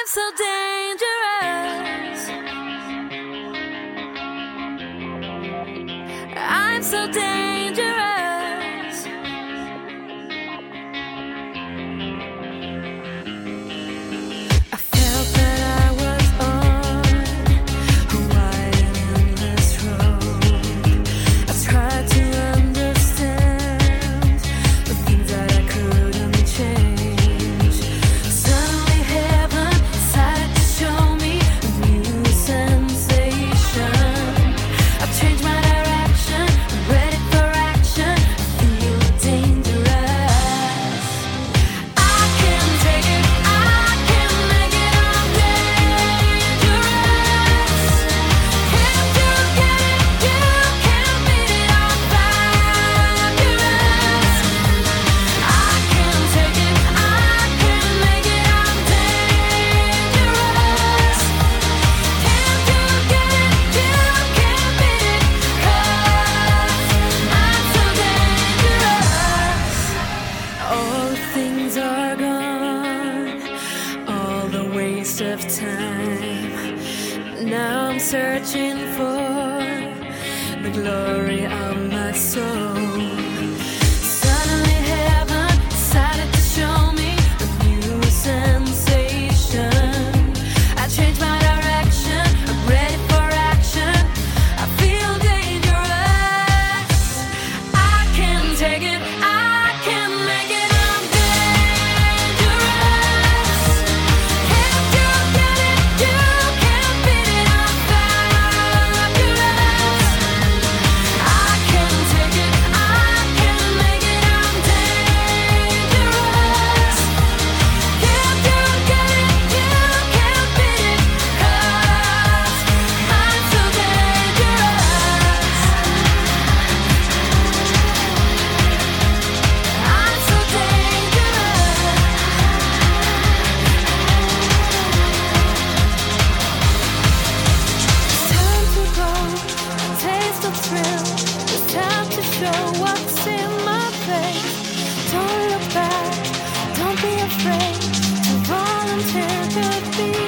so dangerous. I'm so dangerous. I felt that I was on a wide and endless road. I tried to understand the things that I couldn't change. Suddenly heaven decided to show me a new sensation. I changed my direction, I'm ready for action. I feel dangerous. I can take it, I can make it, I'm dangerous. Can't you get it? You can't beat it, I'm fabulous. I can take it, I can make it, I'm dangerous. Can't you get it? You can't beat it, 'cause I'm so dangerous. All the things are gone, all the waste of time. Now I'm searching for the glory of my soul. Suddenly heaven decided to show me a new sensation. I changed my direction, I'm ready for action. I feel dangerous. I can take it, I can make it, I'm dangerous. Can't you get it? You can't beat it, I'm fabulous. I can take it, I can make it, I'm dangerous. Can't you get it? You can't beat it, 'cause I'm so dangerous. I'm so dangerous. It's time to go, taste the thrill. It's time to show what's in my face. Don't look back, don't be afraid to volunteer to be